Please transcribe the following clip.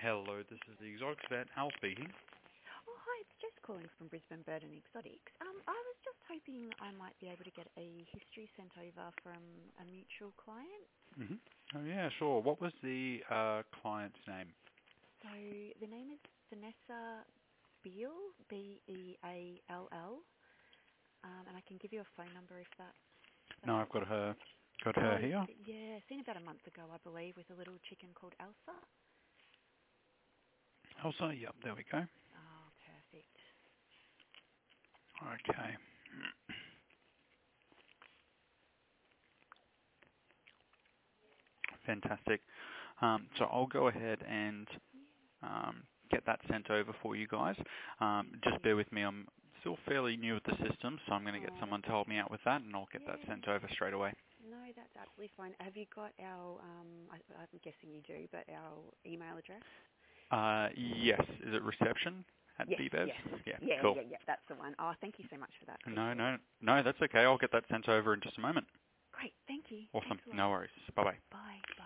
Hello, this is the Exotics Vet, Al speaking. Oh, hi, it's Jess calling from Brisbane Bird and Exotics. I was just hoping I might be able to get a history sent over from a mutual client. hmm Oh yeah, sure. What was the client's name? So the name is Vanessa Beall, Beall, and I can give you a phone number if that No, I've helps. got Oh, her here. yeah, seen about a month ago, I believe, with a little chicken called Elsa. Elsa, yep, there we go. Oh, perfect. Okay, fantastic. So I'll go ahead and get that sent over for you guys. Thank Just you. bear with me. I'm still fairly new with the system, so I'm going to get Oh, someone that's to help okay. me out with that, and I'll get that Yeah. sent over straight away. No, that's absolutely fine. Have you got our, I'm guessing you do, but our email address? Yes, is it reception at Yes, BBES? yes. Yeah, Yeah, cool. yeah, yeah, that's the one. Oh, thank you so much for that. No, Appreciate it. no, no, that's okay. I'll get that sent over in just a moment. Great, thank you. Awesome. Thanks a lot. No worries. Bye-bye. Bye. Bye.